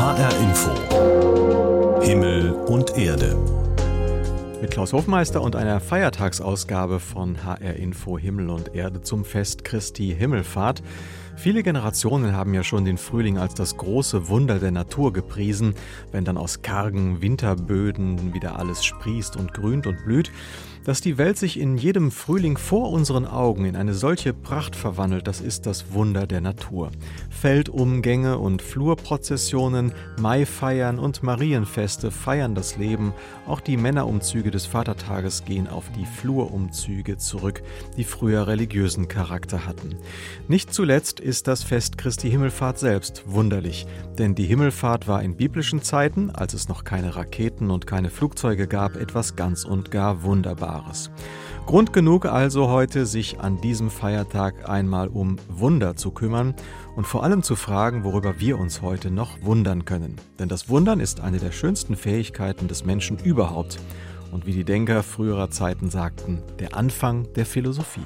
HR Info. Himmel und Erde. Mit Klaus Hofmeister und einer Feiertagsausgabe von HR Info Himmel und Erde zum Fest Christi Himmelfahrt. Viele Generationen haben ja schon den Frühling als das große Wunder der Natur gepriesen, wenn dann aus kargen Winterböden wieder alles sprießt und grünt und blüht. Dass die Welt sich in jedem Frühling vor unseren Augen in eine solche Pracht verwandelt, das ist das Wunder der Natur. Feldumgänge und Flurprozessionen, Maifeiern und Marienfeste feiern das Leben. Auch die Männerumzüge des Vatertages gehen auf die Flurumzüge zurück, die früher religiösen Charakter hatten. Nicht zuletzt ist das Fest Christi Himmelfahrt selbst wunderlich, denn die Himmelfahrt war in biblischen Zeiten, als es noch keine Raketen und keine Flugzeuge gab, etwas ganz und gar Wunderbares. Grund genug also heute, sich an diesem Feiertag einmal um Wunder zu kümmern und vor allem zu fragen, worüber wir uns heute noch wundern können. Denn das Wundern ist eine der schönsten Fähigkeiten des Menschen überhaupt. Und wie die Denker früherer Zeiten sagten, der Anfang der Philosophie.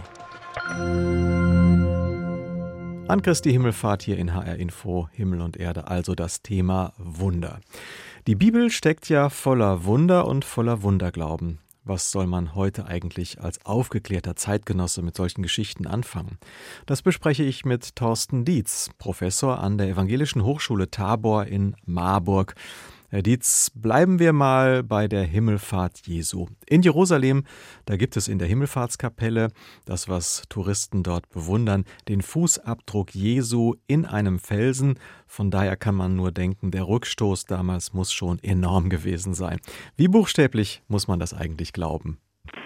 An Christi Himmelfahrt hier in HR Info Himmel und Erde, also das Thema Wunder. Die Bibel steckt ja voller Wunder und voller Wunderglauben. Was soll man heute eigentlich als aufgeklärter Zeitgenosse mit solchen Geschichten anfangen? Das bespreche ich mit Thorsten Dietz, Professor an der Evangelischen Hochschule Tabor in Marburg. Herr Dietz, bleiben wir mal bei der Himmelfahrt Jesu. In Jerusalem, da gibt es in der Himmelfahrtskapelle, das was Touristen dort bewundern, den Fußabdruck Jesu in einem Felsen. Von daher kann man nur denken, der Rückstoß damals muss schon enorm gewesen sein. Wie buchstäblich muss man das eigentlich glauben?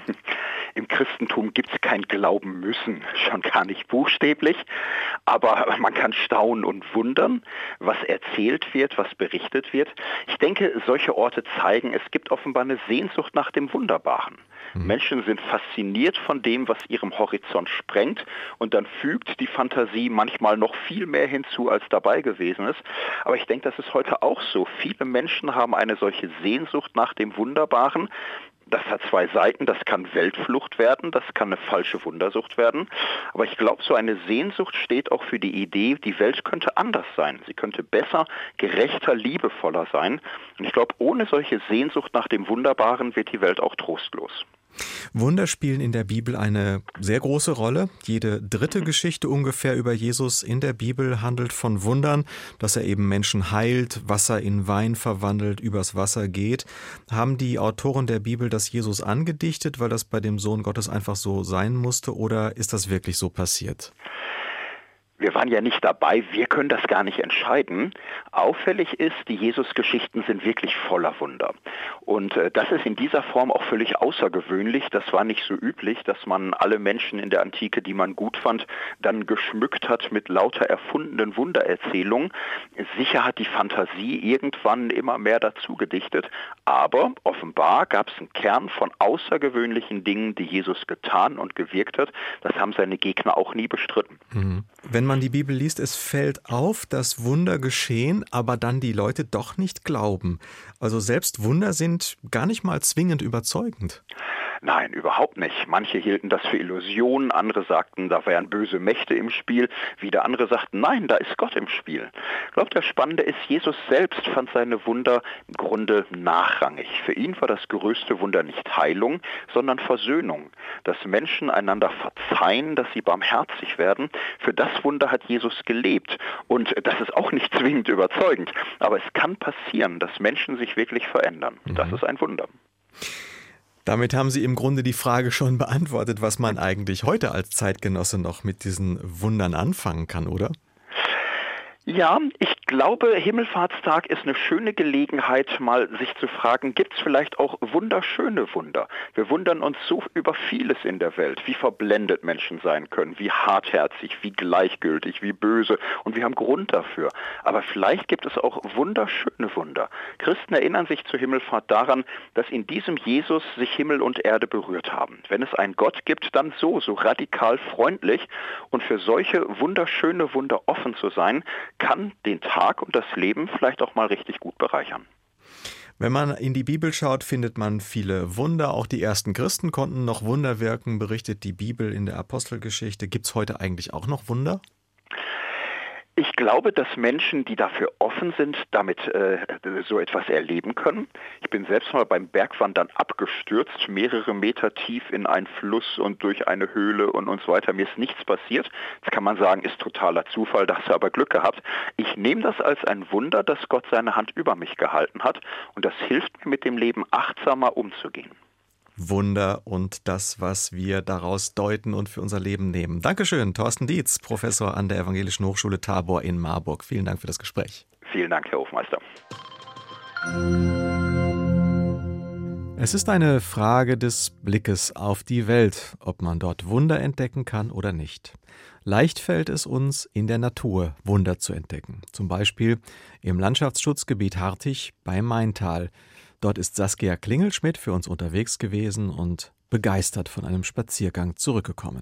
Im Christentum gibt es kein Glauben müssen, schon gar nicht buchstäblich, aber man kann staunen und wundern, was erzählt wird, was berichtet wird. Ich denke, solche Orte zeigen, es gibt offenbar eine Sehnsucht nach dem Wunderbaren. Menschen sind fasziniert von dem, was ihrem Horizont sprengt, und dann fügt die Fantasie manchmal noch viel mehr hinzu, als dabei gewesen ist. Aber ich denke, das ist heute auch so. Viele Menschen haben eine solche Sehnsucht nach dem Wunderbaren. Das hat zwei Seiten, das kann Weltflucht werden, das kann eine falsche Wundersucht werden. Aber ich glaube, so eine Sehnsucht steht auch für die Idee, die Welt könnte anders sein. Sie könnte besser, gerechter, liebevoller sein. Und ich glaube, ohne solche Sehnsucht nach dem Wunderbaren wird die Welt auch trostlos. Wunder spielen in der Bibel eine sehr große Rolle. Jede dritte Geschichte ungefähr über Jesus in der Bibel handelt von Wundern, dass er eben Menschen heilt, Wasser in Wein verwandelt, übers Wasser geht. Haben die Autoren der Bibel das Jesus angedichtet, weil das bei dem Sohn Gottes einfach so sein musste, oder ist das wirklich so passiert? Wir waren ja nicht dabei, wir können das gar nicht entscheiden. Auffällig ist, die Jesus-Geschichten sind wirklich voller Wunder. Und das ist in dieser Form auch völlig außergewöhnlich. Das war nicht so üblich, dass man alle Menschen in der Antike, die man gut fand, dann geschmückt hat mit lauter erfundenen Wundererzählungen. Sicher hat die Fantasie irgendwann immer mehr dazu gedichtet, aber offenbar gab es einen Kern von außergewöhnlichen Dingen, die Jesus getan und gewirkt hat. Das haben seine Gegner auch nie bestritten. Wenn man die Bibel liest, es fällt auf, dass Wunder geschehen, aber dann die Leute doch nicht glauben. Also selbst Wunder sind gar nicht mal zwingend überzeugend. Nein, überhaupt nicht. Manche hielten das für Illusionen, andere sagten, da wären böse Mächte im Spiel. Wieder andere sagten, nein, da ist Gott im Spiel. Ich glaube, das Spannende ist, Jesus selbst fand seine Wunder im Grunde nachrangig. Für ihn war das größte Wunder nicht Heilung, sondern Versöhnung. Dass Menschen einander verzeihen, dass sie barmherzig werden. Für das Wunder hat Jesus gelebt. Und das ist auch nicht zwingend überzeugend. Aber es kann passieren, dass Menschen sich wirklich verändern. Das ist ein Wunder. Damit haben Sie im Grunde die Frage schon beantwortet, was man eigentlich heute als Zeitgenosse noch mit diesen Wundern anfangen kann, oder? Ja, ich glaube, Himmelfahrtstag ist eine schöne Gelegenheit, mal sich zu fragen, gibt es vielleicht auch wunderschöne Wunder? Wir wundern uns so über vieles in der Welt, wie verblendet Menschen sein können, wie hartherzig, wie gleichgültig, wie böse, und wir haben Grund dafür. Aber vielleicht gibt es auch wunderschöne Wunder. Christen erinnern sich zur Himmelfahrt daran, dass in diesem Jesus sich Himmel und Erde berührt haben. Wenn es einen Gott gibt, dann so radikal freundlich, und für solche wunderschöne Wunder offen zu sein, kann den Tag und das Leben vielleicht auch mal richtig gut bereichern. Wenn man in die Bibel schaut, findet man viele Wunder. Auch die ersten Christen konnten noch Wunder wirken, berichtet die Bibel in der Apostelgeschichte. Gibt es heute eigentlich auch noch Wunder? Ich glaube, dass Menschen, die dafür offen sind, damit so etwas erleben können. Ich bin selbst mal beim Bergwandern abgestürzt, mehrere Meter tief in einen Fluss und durch eine Höhle und so weiter. Mir ist nichts passiert. Jetzt kann man sagen, ist totaler Zufall, da hast du aber Glück gehabt. Ich nehme das als ein Wunder, dass Gott seine Hand über mich gehalten hat und das hilft mir, mit dem Leben achtsamer umzugehen. Wunder und das, was wir daraus deuten und für unser Leben nehmen. Dankeschön, Thorsten Dietz, Professor an der Evangelischen Hochschule Tabor in Marburg. Vielen Dank für das Gespräch. Vielen Dank, Herr Hofmeister. Es ist eine Frage des Blickes auf die Welt, ob man dort Wunder entdecken kann oder nicht. Leicht fällt es uns, in der Natur Wunder zu entdecken. Zum Beispiel im Landschaftsschutzgebiet Hartig bei Maintal. Dort ist Saskia Klingelschmidt für uns unterwegs gewesen und begeistert von einem Spaziergang zurückgekommen.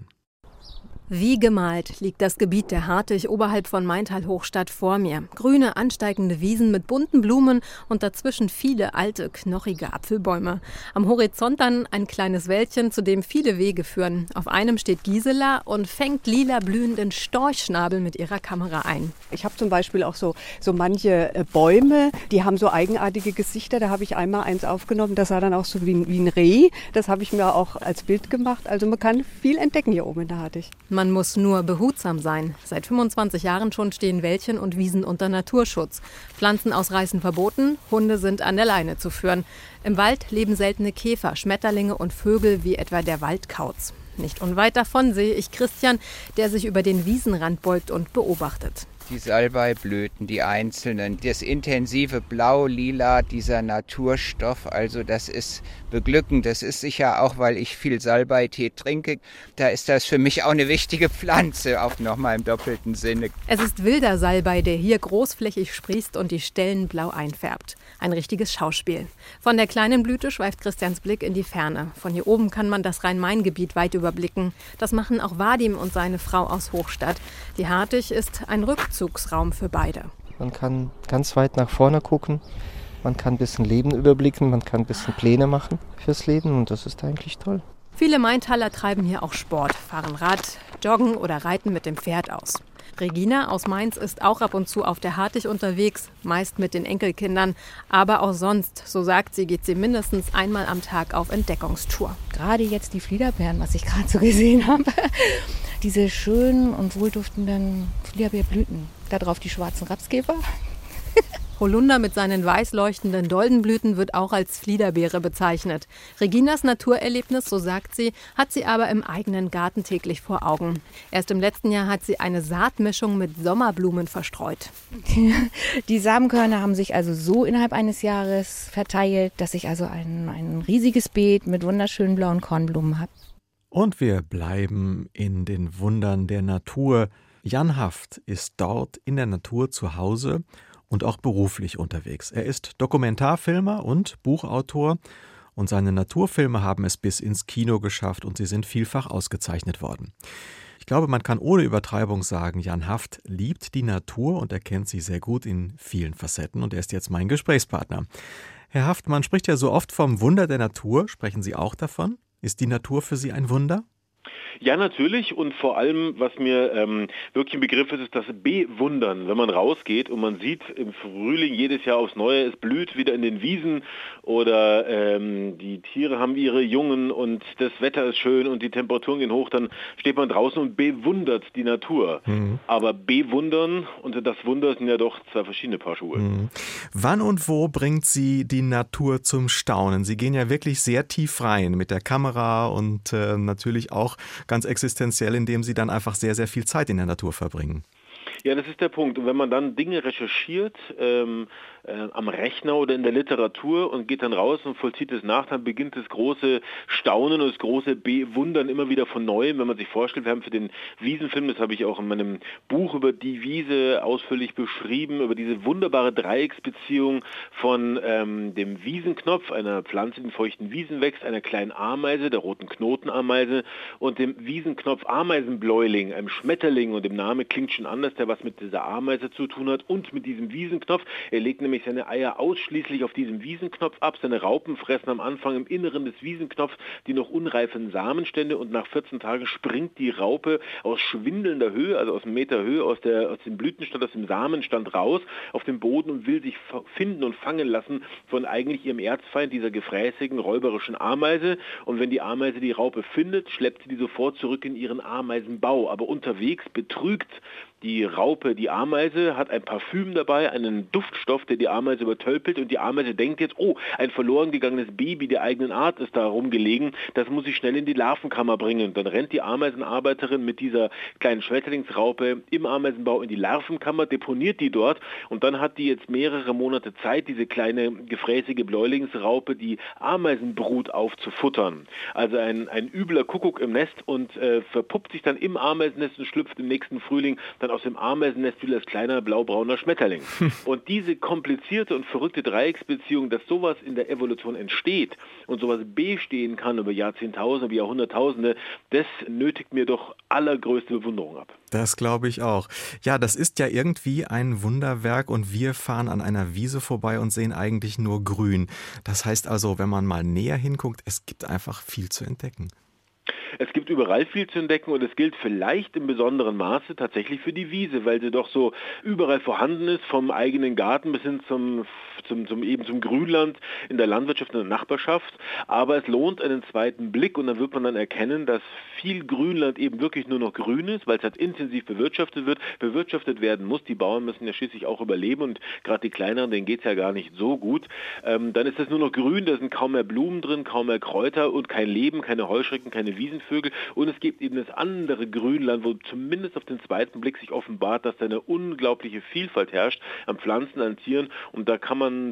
Wie gemalt liegt das Gebiet der Hartig oberhalb von Maintal-Hochstadt vor mir. Grüne, ansteigende Wiesen mit bunten Blumen und dazwischen viele alte, knochige Apfelbäume. Am Horizont dann ein kleines Wäldchen, zu dem viele Wege führen. Auf einem steht Gisela und fängt lila blühenden Storchschnabel mit ihrer Kamera ein. Ich habe zum Beispiel auch so manche Bäume, die haben so eigenartige Gesichter. Da habe ich einmal eins aufgenommen, das sah dann auch so wie ein Reh. Das habe ich mir auch als Bild gemacht. Also man kann viel entdecken hier oben in der Hartig. Man muss nur behutsam sein. Seit 25 Jahren schon stehen Wäldchen und Wiesen unter Naturschutz. Pflanzen ausreißen verboten, Hunde sind an der Leine zu führen. Im Wald leben seltene Käfer, Schmetterlinge und Vögel wie etwa der Waldkauz. Nicht unweit davon sehe ich Christian, der sich über den Wiesenrand beugt und beobachtet. Die Salbeiblüten, die einzelnen, das intensive Blau-Lila, dieser Naturstoff, also das ist beglückend. Das ist sicher auch, weil ich viel Salbeitee trinke. Da ist das für mich auch eine wichtige Pflanze, auch nochmal im doppelten Sinne. Es ist wilder Salbei, der hier großflächig sprießt und die Stellen blau einfärbt. Ein richtiges Schauspiel. Von der kleinen Blüte schweift Christians Blick in die Ferne. Von hier oben kann man das Rhein-Main-Gebiet weit überblicken. Das machen auch Vadim und seine Frau aus Hochstadt. Die Hartig ist ein Rückzugsraum für beide. Man kann ganz weit nach vorne gucken. Man kann ein bisschen Leben überblicken, man kann ein bisschen Pläne machen fürs Leben und das ist eigentlich toll. Viele Maintaler treiben hier auch Sport, fahren Rad, joggen oder reiten mit dem Pferd aus. Regina aus Mainz ist auch ab und zu auf der Hartig unterwegs, meist mit den Enkelkindern. Aber auch sonst, so sagt sie, geht sie mindestens einmal am Tag auf Entdeckungstour. Gerade jetzt die Fliederbeeren, was ich gerade so gesehen habe. Diese schönen und wohlduftenden Fliederbeerblüten. Da drauf die schwarzen Rapskäfer. Holunder mit seinen weiß leuchtenden Doldenblüten wird auch als Fliederbeere bezeichnet. Reginas Naturerlebnis, so sagt sie, hat sie aber im eigenen Garten täglich vor Augen. Erst im letzten Jahr hat sie eine Saatmischung mit Sommerblumen verstreut. Die Samenkörner haben sich also so innerhalb eines Jahres verteilt, dass ich also ein riesiges Beet mit wunderschönen blauen Kornblumen habe. Und wir bleiben in den Wundern der Natur. Jan Haft ist dort in der Natur zu Hause und auch beruflich unterwegs. Er ist Dokumentarfilmer und Buchautor und seine Naturfilme haben es bis ins Kino geschafft und sie sind vielfach ausgezeichnet worden. Ich glaube, man kann ohne Übertreibung sagen, Jan Haft liebt die Natur und er kennt sie sehr gut in vielen Facetten und er ist jetzt mein Gesprächspartner. Herr Haft, man spricht ja so oft vom Wunder der Natur. Sprechen Sie auch davon? Ist die Natur für Sie ein Wunder? Ja, natürlich, und vor allem, was mir wirklich ein Begriff ist das Bewundern. Wenn man rausgeht und man sieht im Frühling jedes Jahr aufs Neue, es blüht wieder in den Wiesen oder die Tiere haben ihre Jungen und das Wetter ist schön und die Temperaturen gehen hoch, dann steht man draußen und bewundert die Natur. Mhm. Aber bewundern und das Wunder sind ja doch zwei verschiedene Paar Schuhe. Mhm. Wann und wo bringt Sie die Natur zum Staunen? Sie gehen ja wirklich sehr tief rein mit der Kamera und natürlich auch ganz existenziell, indem Sie dann einfach sehr, sehr viel Zeit in der Natur verbringen. Ja, das ist der Punkt. Und wenn man dann Dinge recherchiert, am Rechner oder in der Literatur und geht dann raus und vollzieht es nach, dann beginnt das große Staunen und das große Bewundern immer wieder von Neuem. Wenn man sich vorstellt, wir haben für den Wiesenfilm, das habe ich auch in meinem Buch über die Wiese ausführlich beschrieben, über diese wunderbare Dreiecksbeziehung von dem Wiesenknopf, einer Pflanze, die in feuchten Wiesen wächst, einer kleinen Ameise, der roten Knotenameise und dem Wiesenknopf Ameisenbläuling, einem Schmetterling, und dem Name klingt schon anders, der was was mit dieser Ameise zu tun hat und mit diesem Wiesenknopf. Er legt nämlich seine Eier ausschließlich auf diesem Wiesenknopf ab. Seine Raupen fressen am Anfang im Inneren des Wiesenknopfs die noch unreifen Samenstände und nach 14 Tagen springt die Raupe aus schwindelnder Höhe, also aus einem Meter Höhe, aus dem Blütenstand, aus dem Samenstand raus auf den Boden und will sich finden und fangen lassen von eigentlich ihrem Erzfeind, dieser gefräßigen, räuberischen Ameise. Und wenn die Ameise die Raupe findet, schleppt sie die sofort zurück in ihren Ameisenbau. Aber unterwegs betrügt die Raupe die Ameise, hat ein Parfüm dabei, einen Duftstoff, der die Ameise übertölpelt und die Ameise denkt jetzt, oh, ein verloren gegangenes Baby der eigenen Art ist da rumgelegen, das muss ich schnell in die Larvenkammer bringen. Dann rennt die Ameisenarbeiterin mit dieser kleinen Schmetterlingsraupe im Ameisenbau in die Larvenkammer, deponiert die dort und dann hat die jetzt mehrere Monate Zeit, diese kleine gefräßige Bläulingsraupe, die Ameisenbrut aufzufuttern. Also ein übler Kuckuck im Nest und verpuppt sich dann im Ameisennest und schlüpft im nächsten Frühling dann aus dem Ameisennest wieder als kleiner blaubrauner Schmetterling. Und diese komplizierte und verrückte Dreiecksbeziehung, dass sowas in der Evolution entsteht und sowas bestehen kann über Jahrzehntausende, über Jahrhunderttausende, das nötigt mir doch allergrößte Bewunderung ab. Das glaube ich auch. Ja, das ist ja irgendwie ein Wunderwerk und wir fahren an einer Wiese vorbei und sehen eigentlich nur Grün. Das heißt also, wenn man mal näher hinguckt, es gibt einfach viel zu entdecken. Es gibt überall viel zu entdecken und es gilt vielleicht im besonderen Maße tatsächlich für die Wiese, weil sie doch so überall vorhanden ist, vom eigenen Garten bis hin zum Grünland in der Landwirtschaft, in der Nachbarschaft. Aber es lohnt einen zweiten Blick und dann wird man dann erkennen, dass viel Grünland eben wirklich nur noch grün ist, weil es halt intensiv bewirtschaftet werden muss. Die Bauern müssen ja schließlich auch überleben und gerade die kleineren, denen geht es ja gar nicht so gut. Dann ist es nur noch grün, da sind kaum mehr Blumen drin, kaum mehr Kräuter und kein Leben, keine Heuschrecken, keine Wiesenvögel und es gibt eben das andere Grünland, wo zumindest auf den zweiten Blick sich offenbart, dass da eine unglaubliche Vielfalt herrscht an Pflanzen, an Tieren und da kann man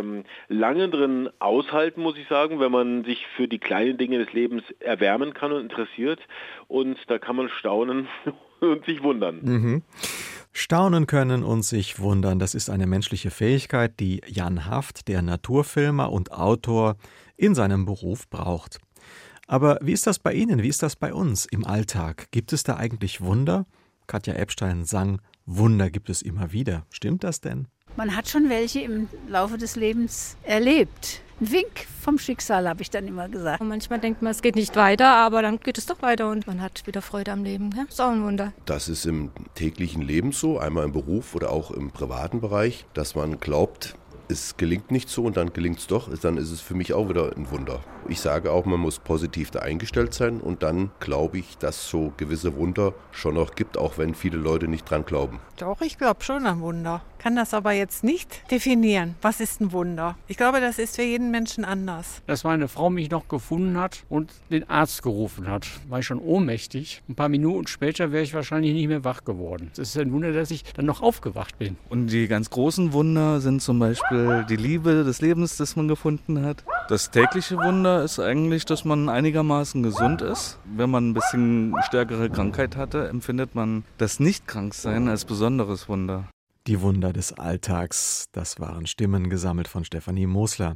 lange drin aushalten, muss ich sagen, wenn man sich für die kleinen Dinge des Lebens erwärmen kann und interessiert und da kann man staunen und sich wundern. Mhm. Staunen können und sich wundern, das ist eine menschliche Fähigkeit, die Jan Haft, der Naturfilmer und Autor, in seinem Beruf braucht. Aber wie ist das bei Ihnen, wie ist das bei uns im Alltag? Gibt es da eigentlich Wunder? Katja Epstein sang, Wunder gibt es immer wieder. Stimmt das denn? Man hat schon welche im Laufe des Lebens erlebt. Ein Wink vom Schicksal, habe ich dann immer gesagt. Und manchmal denkt man, es geht nicht weiter, aber dann geht es doch weiter und man hat wieder Freude am Leben. Ja? Das ist auch ein Wunder. Das ist im täglichen Leben so, einmal im Beruf oder auch im privaten Bereich, dass man glaubt, es gelingt nicht so und dann gelingt es doch, dann ist es für mich auch wieder ein Wunder. Ich sage auch, man muss positiv da eingestellt sein und dann glaube ich, dass es so gewisse Wunder schon noch gibt, auch wenn viele Leute nicht dran glauben. Doch, ich glaube schon an Wunder. Kann das aber jetzt nicht definieren. Was ist ein Wunder? Ich glaube, das ist für jeden Menschen anders. Dass meine Frau mich noch gefunden hat und den Arzt gerufen hat, war ich schon ohnmächtig. Ein paar Minuten später wäre ich wahrscheinlich nicht mehr wach geworden. Es ist ein Wunder, dass ich dann noch aufgewacht bin. Und die ganz großen Wunder sind zum Beispiel die Liebe des Lebens, das man gefunden hat. Das tägliche Wunder ist eigentlich, dass man einigermaßen gesund ist. Wenn man ein bisschen stärkere Krankheit hatte, empfindet man das Nicht-Kranksein als besonderes Wunder. Die Wunder des Alltags, das waren Stimmen gesammelt von Stefanie Mosler.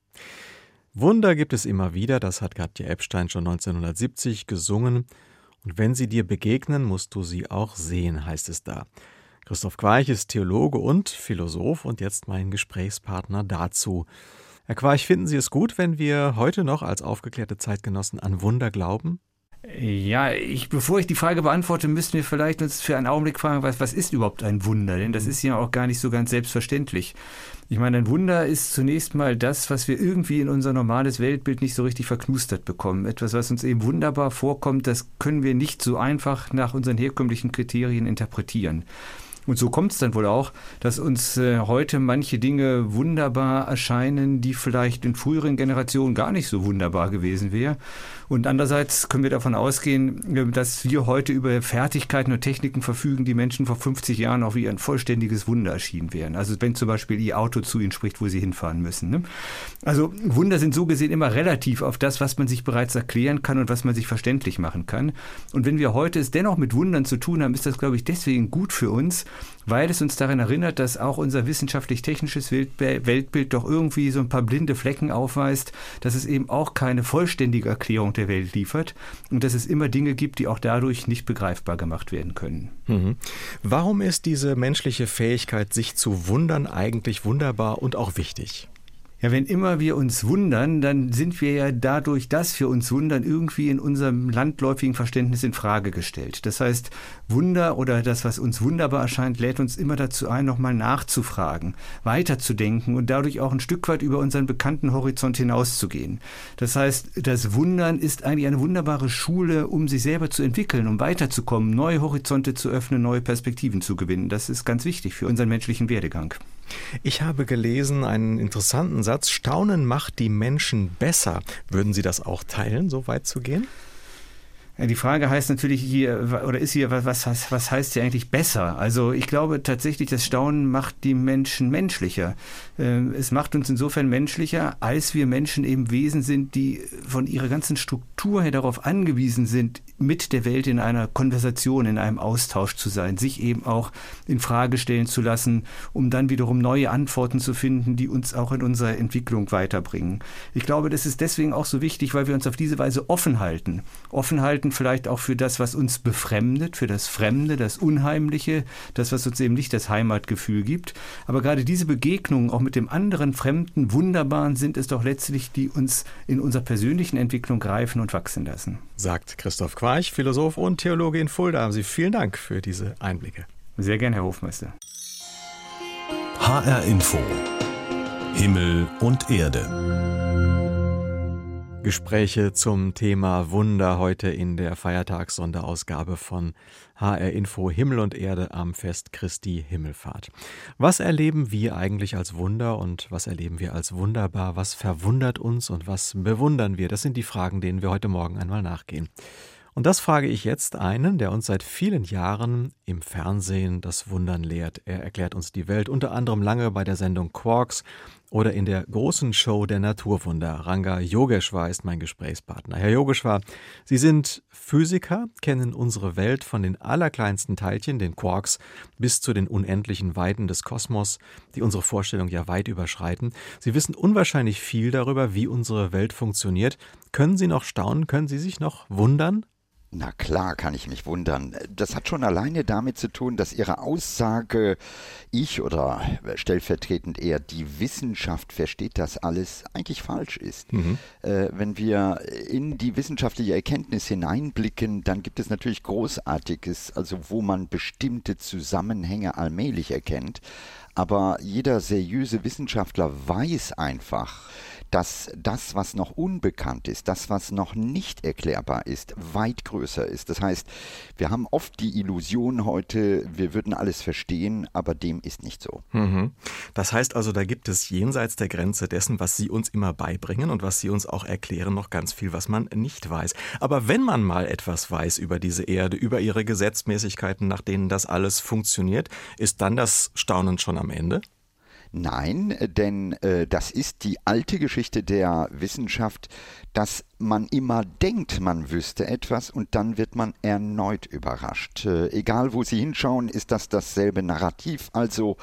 Wunder gibt es immer wieder, das hat Katja Epstein schon 1970 gesungen. Und wenn sie dir begegnen, musst du sie auch sehen, heißt es da. Christoph Queich ist Theologe und Philosoph und jetzt mein Gesprächspartner dazu. Herr Queich, finden Sie es gut, wenn wir heute noch als aufgeklärte Zeitgenossen an Wunder glauben? Ja, bevor ich die Frage beantworte, müssten wir vielleicht uns für einen Augenblick fragen, was ist überhaupt ein Wunder? Denn das ist ja auch gar nicht so ganz selbstverständlich. Ich meine, ein Wunder ist zunächst mal das, was wir irgendwie in unser normales Weltbild nicht so richtig verknustert bekommen. Etwas, was uns eben wunderbar vorkommt, das können wir nicht so einfach nach unseren herkömmlichen Kriterien interpretieren. Und so kommt es dann wohl auch, dass uns heute manche Dinge wunderbar erscheinen, die vielleicht in früheren Generationen gar nicht so wunderbar gewesen wären. Und andererseits können wir davon ausgehen, dass wir heute über Fertigkeiten und Techniken verfügen, die Menschen vor 50 Jahren auch wie ein vollständiges Wunder erschienen wären. Also wenn zum Beispiel Ihr Auto zu Ihnen spricht, wo Sie hinfahren müssen. Ne? Also Wunder sind so gesehen immer relativ auf das, was man sich bereits erklären kann und was man sich verständlich machen kann. Und wenn wir heute es dennoch mit Wundern zu tun haben, ist das, glaube ich, deswegen gut für uns, weil es uns daran erinnert, dass auch unser wissenschaftlich-technisches Weltbild doch irgendwie so ein paar blinde Flecken aufweist, dass es eben auch keine vollständige Erklärung der Welt liefert und dass es immer Dinge gibt, die auch dadurch nicht begreifbar gemacht werden können. Mhm. Warum ist diese menschliche Fähigkeit, sich zu wundern, eigentlich wunderbar und auch wichtig? Ja, wenn immer wir uns wundern, dann sind wir ja dadurch, dass wir uns wundern, irgendwie in unserem landläufigen Verständnis in Frage gestellt. Das heißt, Wunder oder das, was uns wunderbar erscheint, lädt uns immer dazu ein, nochmal nachzufragen, weiterzudenken und dadurch auch ein Stück weit über unseren bekannten Horizont hinauszugehen. Das heißt, das Wundern ist eigentlich eine wunderbare Schule, um sich selber zu entwickeln, um weiterzukommen, neue Horizonte zu öffnen, neue Perspektiven zu gewinnen. Das ist ganz wichtig für unseren menschlichen Werdegang. Ich habe gelesen einen interessanten Satz: Staunen macht die Menschen besser. Würden Sie das auch teilen, so weit zu gehen? Ja, die Frage heißt natürlich hier, oder ist hier, was heißt hier eigentlich besser? Also ich glaube tatsächlich, das Staunen macht die Menschen menschlicher. Es macht uns insofern menschlicher, als wir Menschen eben Wesen sind, die von ihrer ganzen Struktur her darauf angewiesen sind, mit der Welt in einer Konversation, in einem Austausch zu sein, sich eben auch in Frage stellen zu lassen, um dann wiederum neue Antworten zu finden, die uns auch in unserer Entwicklung weiterbringen. Ich glaube, das ist deswegen auch so wichtig, weil wir uns auf diese Weise offen halten. Offen halten vielleicht auch für das, was uns befremdet, für das Fremde, das Unheimliche, das, was uns eben nicht das Heimatgefühl gibt. Aber gerade diese Begegnungen auch mit dem anderen Fremden, Wunderbaren, sind es doch letztlich, die uns in unserer persönlichen Entwicklung reifen und wachsen lassen. Sagt Christoph Quarch, Philosoph und Theologe in Fulda. Haben Sie vielen Dank für diese Einblicke. Sehr gern, Herr Hofmeister. HR Info. Himmel und Erde. Gespräche zum Thema Wunder heute in der Feiertagssonderausgabe von HR Info Himmel und Erde am Fest Christi Himmelfahrt. Was erleben wir eigentlich als Wunder und was erleben wir als wunderbar? Was verwundert uns und was bewundern wir? Das sind die Fragen, denen wir heute Morgen einmal nachgehen. Und das frage ich jetzt einen, der uns seit vielen Jahren im Fernsehen das Wundern lehrt. Er erklärt uns die Welt, unter anderem lange bei der Sendung Quarks oder in der großen Show der Naturwunder. Ranga Yogeshwar ist mein Gesprächspartner. Herr Yogeshwar, Sie sind Physiker, kennen unsere Welt von den allerkleinsten Teilchen, den Quarks, bis zu den unendlichen Weiten des Kosmos, die unsere Vorstellung ja weit überschreiten. Sie wissen unwahrscheinlich viel darüber, wie unsere Welt funktioniert. Können Sie noch staunen? Können Sie sich noch wundern? Na klar kann ich mich wundern. Das hat schon alleine damit zu tun, dass Ihre Aussage, ich oder stellvertretend eher die Wissenschaft versteht das alles, eigentlich falsch ist. Wenn wir in die wissenschaftliche Erkenntnis hineinblicken, dann gibt es natürlich Großartiges, also wo man bestimmte Zusammenhänge allmählich erkennt. Aber jeder seriöse Wissenschaftler weiß einfach, dass das, was noch unbekannt ist, das, was noch nicht erklärbar ist, weit größer ist. Das heißt, wir haben oft die Illusion heute, wir würden alles verstehen, aber dem ist nicht so. Das heißt also, da gibt es jenseits der Grenze dessen, was Sie uns immer beibringen und was Sie uns auch erklären, noch ganz viel, was man nicht weiß. Aber wenn man mal etwas weiß über diese Erde, über ihre Gesetzmäßigkeiten, nach denen das alles funktioniert, ist dann das Staunen schon am Ende? Nein, denn das ist die alte Geschichte der Wissenschaft, dass man immer denkt, man wüsste etwas und dann wird man erneut überrascht. Egal, wo Sie hinschauen, ist das dasselbe Narrativ. Also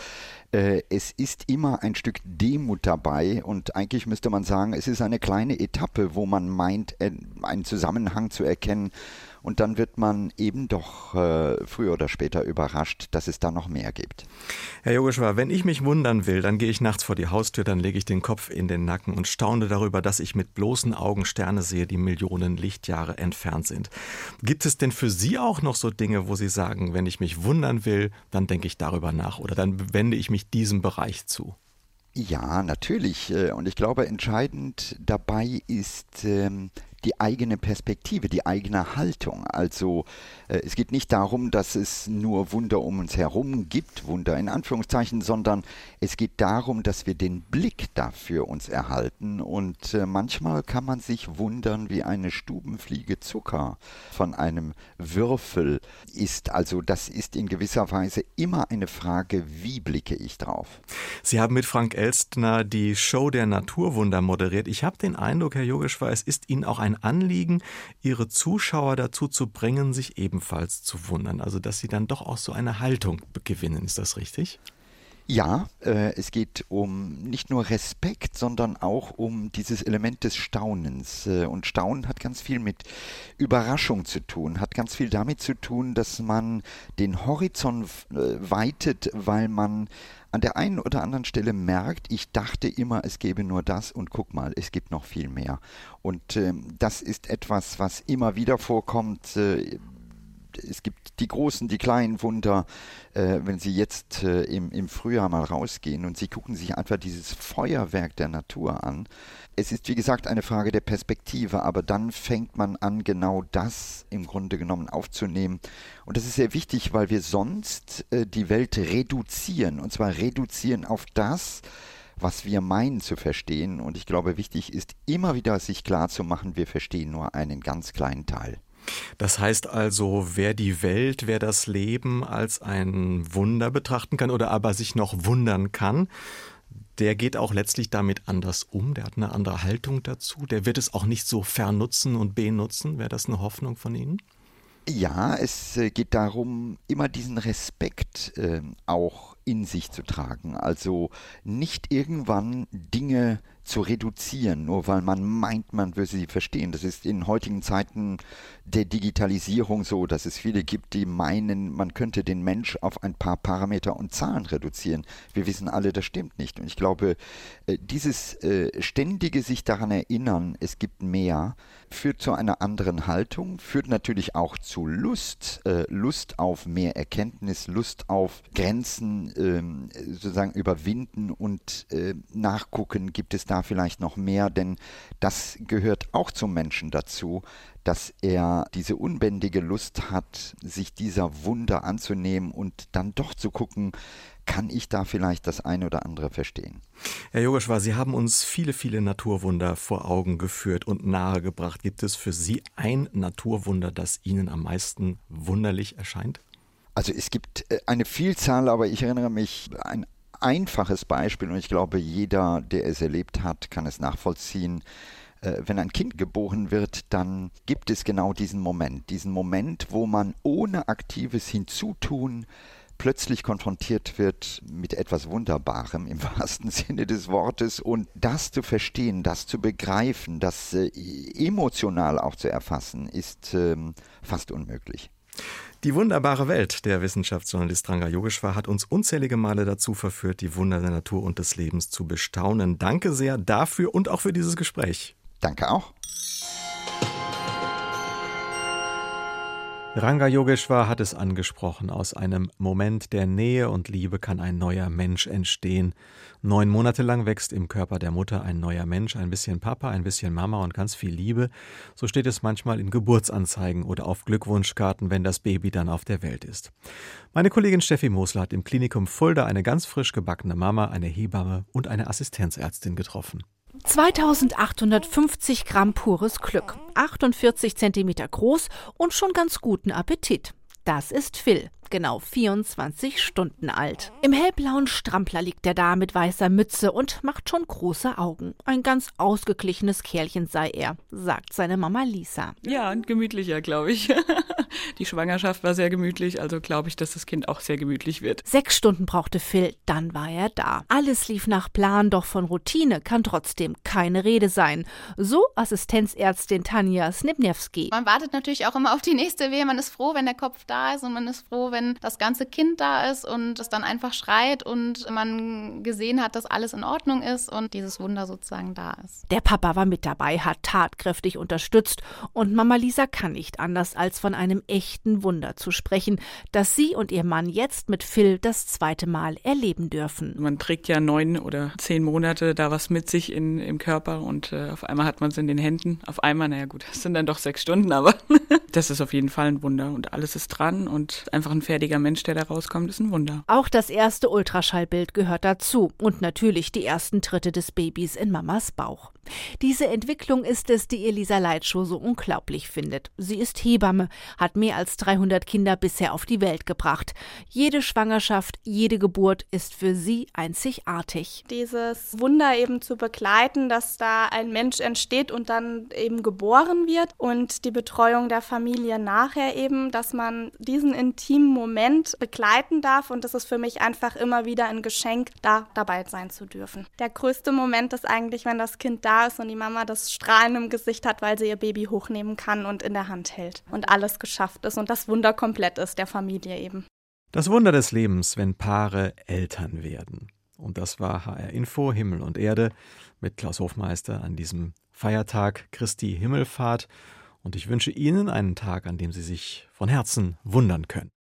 es ist immer ein Stück Demut dabei und eigentlich müsste man sagen, es ist eine kleine Etappe, wo man meint, einen Zusammenhang zu erkennen. Und dann wird man eben doch früher oder später überrascht, dass es da noch mehr gibt. Herr Yogeshwar, wenn ich mich wundern will, dann gehe ich nachts vor die Haustür, dann lege ich den Kopf in den Nacken und staune darüber, dass ich mit bloßen Augen Sterne sehe, die Millionen Lichtjahre entfernt sind. Gibt es denn für Sie auch noch so Dinge, wo Sie sagen, wenn ich mich wundern will, dann denke ich darüber nach oder dann wende ich mich diesem Bereich zu? Ja, natürlich. Und ich glaube, entscheidend dabei ist die eigene Perspektive, die eigene Haltung. Also es geht nicht darum, dass es nur Wunder um uns herum gibt, Wunder in Anführungszeichen, sondern es geht darum, dass wir den Blick dafür uns erhalten. Und manchmal kann man sich wundern, wie eine Stubenfliege Zucker von einem Würfel ist. Also das ist in gewisser Weise immer eine Frage, wie blicke ich drauf? Sie haben mit Frank Elstner die Show der Naturwunder moderiert. Ich habe den Eindruck, Herr Yogeshwar, es ist Ihnen auch ein ein Anliegen, ihre Zuschauer dazu zu bringen, sich ebenfalls zu wundern. Also dass sie dann doch auch so eine Haltung gewinnen. Ist das richtig? Ja, es geht um nicht nur Respekt, sondern auch um dieses Element des Staunens. Und Staunen hat ganz viel mit Überraschung zu tun, hat ganz viel damit zu tun, dass man den Horizont weitet, weil man an der einen oder anderen Stelle merkt, ich dachte immer, es gäbe nur das und guck mal, es gibt noch viel mehr. Und das ist etwas, was immer wieder vorkommt. Es gibt die großen, die kleinen Wunder, wenn Sie jetzt im Frühjahr mal rausgehen und Sie gucken sich einfach dieses Feuerwerk der Natur an. Es ist, wie gesagt, eine Frage der Perspektive, aber dann fängt man an, genau das im Grunde genommen aufzunehmen. Und das ist sehr wichtig, weil wir sonst die Welt reduzieren, und zwar reduzieren auf das, was wir meinen zu verstehen. Und ich glaube, wichtig ist immer wieder sich klar zu machen, wir verstehen nur einen ganz kleinen Teil. Das heißt also, wer die Welt, wer das Leben als ein Wunder betrachten kann oder aber sich noch wundern kann, der geht auch letztlich damit anders um, der hat eine andere Haltung dazu, der wird es auch nicht so vernutzen und benutzen. Wäre das eine Hoffnung von Ihnen? Ja, es geht darum, immer diesen Respekt auch in sich zu tragen. Also nicht irgendwann Dinge zu reduzieren, nur weil man meint, man würde sie verstehen. Das ist in heutigen Zeiten der Digitalisierung so, dass es viele gibt, die meinen, man könnte den Mensch auf ein paar Parameter und Zahlen reduzieren. Wir wissen alle, das stimmt nicht. Und ich glaube, dieses ständige sich daran erinnern, es gibt mehr, führt zu einer anderen Haltung, führt natürlich auch zu Lust, Lust auf mehr Erkenntnis, Lust auf Grenzen sozusagen überwinden und nachgucken, gibt es da vielleicht noch mehr, denn das gehört auch zum Menschen dazu, dass er diese unbändige Lust hat, sich dieser Wunder anzunehmen und dann doch zu gucken, kann ich da vielleicht das eine oder andere verstehen. Herr Yogeshwar, Sie haben uns viele, viele Naturwunder vor Augen geführt und nahegebracht. Gibt es für Sie ein Naturwunder, das Ihnen am meisten wunderlich erscheint? Also es gibt eine Vielzahl, aber ich erinnere mich an ein einfaches Beispiel und ich glaube, jeder, der es erlebt hat, kann es nachvollziehen. Wenn ein Kind geboren wird, dann gibt es genau diesen Moment, wo man ohne aktives Hinzutun plötzlich konfrontiert wird mit etwas Wunderbarem im wahrsten Sinne des Wortes, und das zu verstehen, das zu begreifen, das emotional auch zu erfassen, ist fast unmöglich. Die wunderbare Welt. Der Wissenschaftsjournalist Ranga Yogeshwar hat uns unzählige Male dazu verführt, die Wunder der Natur und des Lebens zu bestaunen. Danke sehr dafür und auch für dieses Gespräch. Danke auch. Ranga Yogeshwar hat es angesprochen. Aus einem Moment der Nähe und Liebe kann ein neuer Mensch entstehen. 9 Monate lang wächst im Körper der Mutter ein neuer Mensch, ein bisschen Papa, ein bisschen Mama und ganz viel Liebe. So steht es manchmal in Geburtsanzeigen oder auf Glückwunschkarten, wenn das Baby dann auf der Welt ist. Meine Kollegin Steffi Mosler hat im Klinikum Fulda eine ganz frisch gebackene Mama, eine Hebamme und eine Assistenzärztin getroffen. 2850 Gramm pures Glück, 48 Zentimeter groß und schon ganz guten Appetit. Das ist Phil, genau 24 Stunden alt. Im hellblauen Strampler liegt er da mit weißer Mütze und macht schon große Augen. Ein ganz ausgeglichenes Kerlchen sei er, sagt seine Mama Lisa. Ja, ein gemütlicher, glaube ich. Die Schwangerschaft war sehr gemütlich, also glaube ich, dass das Kind auch sehr gemütlich wird. 6 Stunden brauchte Phil, dann war er da. Alles lief nach Plan, doch von Routine kann trotzdem keine Rede sein. So Assistenzärztin Tanja Snibniewski. Man wartet natürlich auch immer auf die nächste Wehe. Man ist froh, wenn der Kopf da ist, und man ist froh, wenn das ganze Kind da ist und es dann einfach schreit und man gesehen hat, dass alles in Ordnung ist und dieses Wunder sozusagen da ist. Der Papa war mit dabei, hat tatkräftig unterstützt, und Mama Lisa kann nicht anders, als von einem echten Wunder zu sprechen, das sie und ihr Mann jetzt mit Phil das 2. Mal erleben dürfen. Man trägt ja 9 oder 10 Monate da was mit sich im Körper und auf einmal hat man es in den Händen. Auf einmal, naja gut, das sind dann doch 6 Stunden, aber das ist auf jeden Fall ein Wunder und alles ist dran und einfach ein fertiger Mensch, der da rauskommt, ist ein Wunder. Auch das erste Ultraschallbild gehört dazu und natürlich die ersten Tritte des Babys in Mamas Bauch. Diese Entwicklung ist es, die Elisa Leitschow so unglaublich findet. Sie ist Hebamme, hat mehr als 300 Kinder bisher auf die Welt gebracht. Jede Schwangerschaft, jede Geburt ist für sie einzigartig. Dieses Wunder eben zu begleiten, dass da ein Mensch entsteht und dann eben geboren wird und die Betreuung der Familie nachher eben, dass man diesen intimen Moment begleiten darf, und das ist für mich einfach immer wieder ein Geschenk, da dabei sein zu dürfen. Der größte Moment ist eigentlich, wenn das Kind da ist und die Mama das Strahlen im Gesicht hat, weil sie ihr Baby hochnehmen kann und in der Hand hält und alles geschafft ist und das Wunder komplett ist, der Familie eben. Das Wunder des Lebens, wenn Paare Eltern werden. Und das war HR Info Himmel und Erde mit Klaus Hofmeister an diesem Feiertag Christi Himmelfahrt. Und ich wünsche Ihnen einen Tag, an dem Sie sich von Herzen wundern können.